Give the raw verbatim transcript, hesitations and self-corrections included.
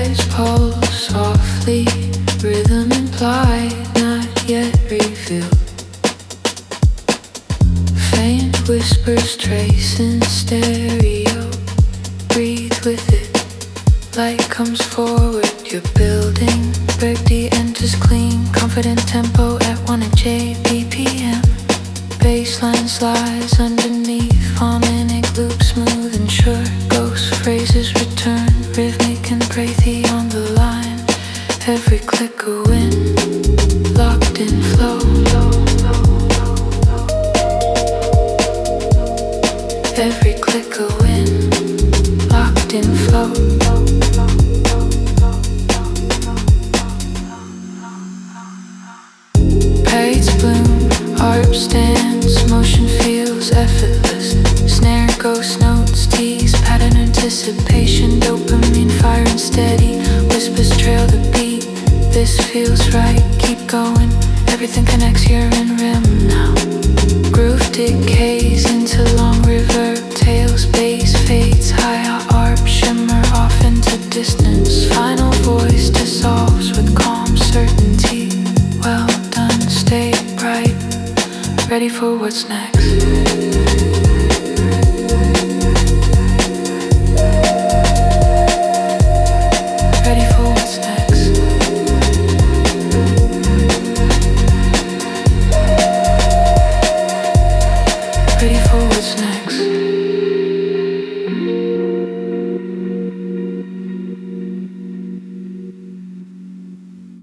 eyes pulse softly, rhythm implied, not yet revealed. Faint whispers trace in stereo. Breathe with it, light comes forward. You're building, Bergdy enters clean, confident tempo at one J B P M. Baseline slides underneath, harmonic loop smooth and sure. Ghost phrases return, rhythmic and breathy on the line. Every click a win, locked in flow. Every click a win, locked in flow. Parades bloom, harp stands, motion feels effortless. Snare, ghost notes, tease, pattern anticipation, dopamine firing steady. Whispers trail the beat, this feels right, keep going. Everything connects, you're in rhythm now. Groove decays into long reverb, tails, bass fades, higher arp, shimmer off into distance. Final voice dissolves with calm certainty. Well done, stay bright, ready for what's next.